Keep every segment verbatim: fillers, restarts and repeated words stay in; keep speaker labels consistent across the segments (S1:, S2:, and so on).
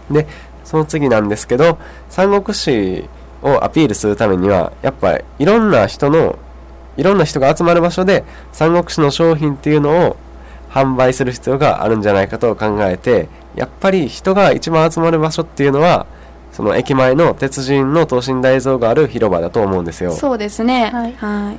S1: でその次なんですけど、三国志をアピールするためにはやっぱりいろんな人のいろんな人が集まる場所で三国志の商品っていうのを販売する必要があるんじゃないかと考えて、やっぱり人が一番集まる場所っていうのはその駅前の鉄人の等身大像がある広場だと思うんですよ。
S2: そうですね、はい、はい、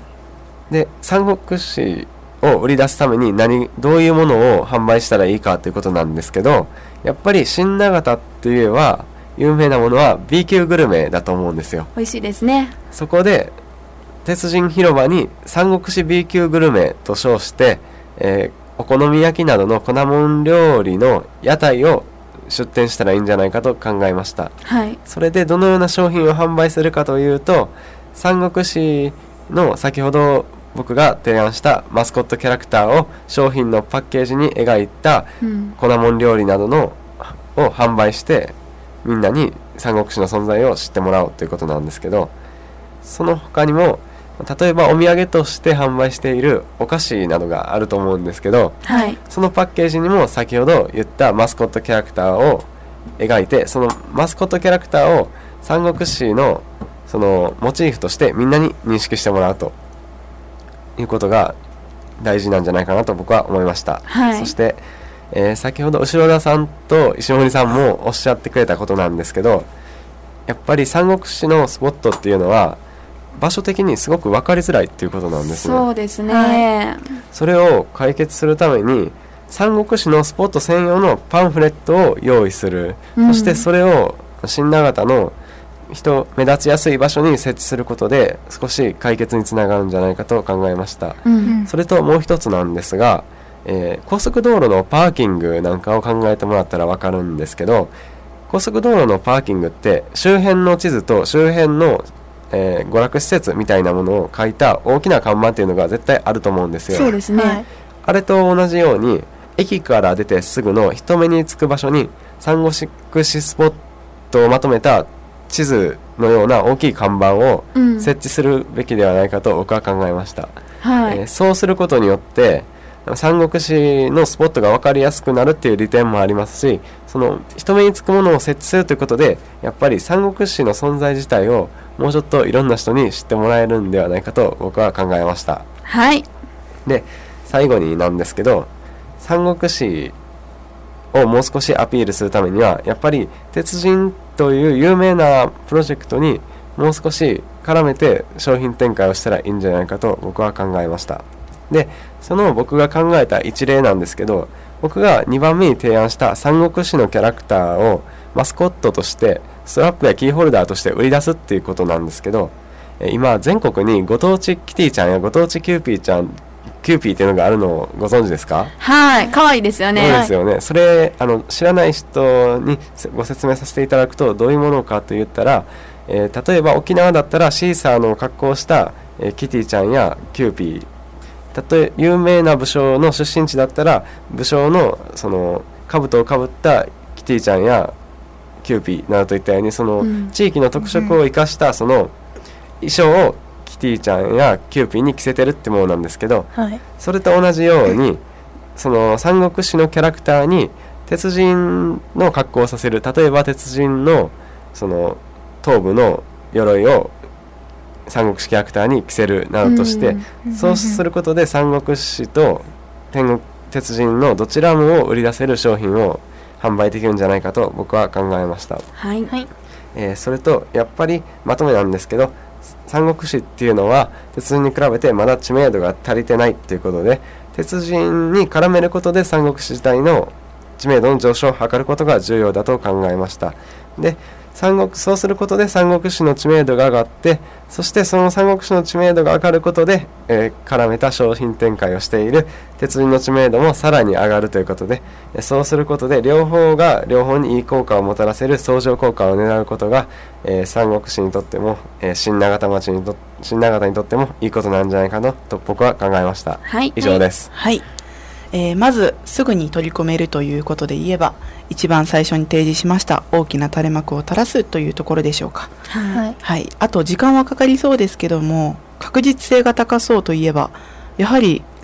S1: で三国志を売り出すために何どういうものを販売したらいいかということなんですけど、やっぱり新長田っていうは有名なものは B 級グルメだと思うんですよ。
S2: 美味しいですね。
S1: そこで鉄人広場に三国志 B 級グルメと称して、えー、お好み焼きなどの粉もん料理の屋台を出店したらいいんじゃないかと考えました、
S2: はい、
S1: それでどのような商品を販売するかというと、三国志の先ほど僕が提案したマスコットキャラクターを商品のパッケージに描いた粉もん料理などのを販売してみんなに三国志の存在を知ってもらおうということなんですけど、その他にも例えばお土産として販売しているお菓子などがあると思うんですけど、
S2: はい、
S1: そのパッケージにも先ほど言ったマスコットキャラクターを描いて、そのマスコットキャラクターを三国志のそのモチーフとしてみんなに認識してもらうということが大事なんじゃないかなと僕は思いました、
S2: はい、
S1: そして、えー、先ほど後田さんと石森さんもおっしゃってくれたことなんですけど、やっぱり三国志のスポットっていうのは場所的にすごく分かりづらいっていうことなんですね。
S2: そうですね、
S1: はい、それを解決するために三国志のスポット専用のパンフレットを用意する、うん、そしてそれを新長田の人目立ちやすい場所に設置することで少し解決につながるんじゃないかと考えました、うん、それともう一つなんですが、えー、高速道路のパーキングなんかを考えてもらったら分かるんですけど、高速道路のパーキングって周辺の地図と周辺のえー、娯楽施設みたいなものを書いた大きな看板っていうのが絶対あると思うんですよ。
S2: そうですね、
S1: あれと同じように駅から出てすぐの人目につく場所に三国志スポットをまとめた地図のような大きい看板を設置するべきではないかと僕は考えました、
S2: うんはい
S1: えー、そうすることによって三国志のスポットが分かりやすくなるっていう利点もありますし、その人目につくものを設置するということでやっぱり三国志の存在自体をもうちょっといろんな人に知ってもらえるんではないかと僕は考えました。
S2: はい。
S1: で最後になんですけど、三国志をもう少しアピールするためにはやっぱり鉄人という有名なプロジェクトにもう少し絡めて商品展開をしたらいいんじゃないかと僕は考えました。でその僕が考えた一例なんですけど、僕がにばんめに提案した三国志のキャラクターをマスコットとしてストラップやキーホルダーとして売り出すっていうことなんですけど、今全国にご当地キティちゃんやご当地キューピーちゃんキューピーっていうのがあるのをご存知ですか？
S2: はい、可愛いですよね。
S1: そうですよね。それあの知らない人にご説明させていただくとどういうものかと言ったら、えー、例えば沖縄だったらシーサーの格好をした、えー、キティちゃんやキューピー、たとえ有名な武将の出身地だったら武将のその兜をかぶったキティちゃんやキューピーなどといったように、その地域の特色を生かしたその衣装をキティちゃんやキューピーに着せてるってものなんですけど、はい、それと同じようにその三国志のキャラクターに鉄人の格好をさせる、例えば鉄人のその頭部の鎧を三国志キャラクターに着せるなどとして、うん、そうすることで三国志と天鉄人のどちらもを売り出せる商品を販売できるんじゃないかと僕は考えました、
S2: はいはい。
S1: えー、それとやっぱりまとめなんですけど、三国志っていうのは鉄人に比べてまだ知名度が足りてないっていうことで、鉄人に絡めることで三国志自体の知名度の上昇を図ることが重要だと考えました。で三国そうすることで三国志の知名度が上がって、そしてその三国志の知名度が上がることで、えー、絡めた商品展開をしている鉄人の知名度もさらに上がるということで、そうすることで両方が両方にいい効果をもたらせる相乗効果を狙うことが、えー、三国志にとっても、えー、新長田町にと新長田にとってもいいことなんじゃないかなと僕は考えました、
S2: はい、
S1: 以上です、
S3: はいはい。えー、まずすぐに取り込めるということで言えば、一番最初に提示しました大きな垂れ幕を垂らすというところでしょうか。
S2: はい、
S3: はい、あと時間はかかりそうですけども、確実性が高そうといえばやはり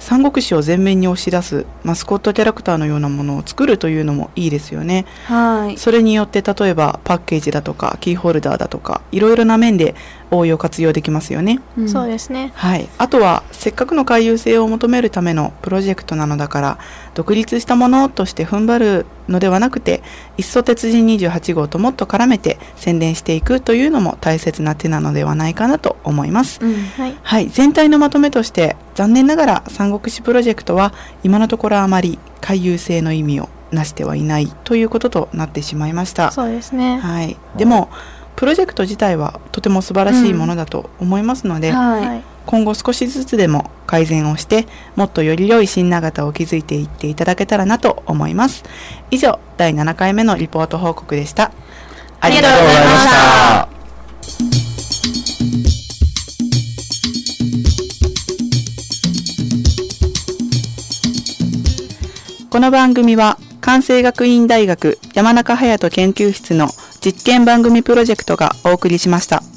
S3: 三国志を前面に押し出すマスコットキャラクターのようなものを作るというのもいいですよね。
S2: はい。
S3: それによって例えばパッケージだとかキーホルダーだとかいろいろな面で応用活用できますよね。
S4: うん、そうですね。
S3: はい。あとはせっかくの回遊性を求めるためのプロジェクトなのだから独立したものとして踏ん張るのではなくて、いっそ鉄人にじゅうはち号ともっと絡めて宣伝していくというのも大切な手なのではないかなと思います。
S2: うん、
S4: はい。
S3: はい。全体のまとめとして残念ながら三国志プロジェクトは今のところあまり回遊性の意味をなしてはいないということとなってしまいました。
S4: そうですね。
S3: はい。でもプロジェクト自体はとても素晴らしいものだと思いますので、
S2: うんはい
S4: はい。
S3: 今後少しずつでも改善をしてもっとより良い新長田を築いていっていただけたらなと思います。以上だいななかいめのリポート報告でした。
S2: ありがとうございました。
S3: この番組は関西学院大学山中隼人研究室の実験番組プロジェクトがお送りしました。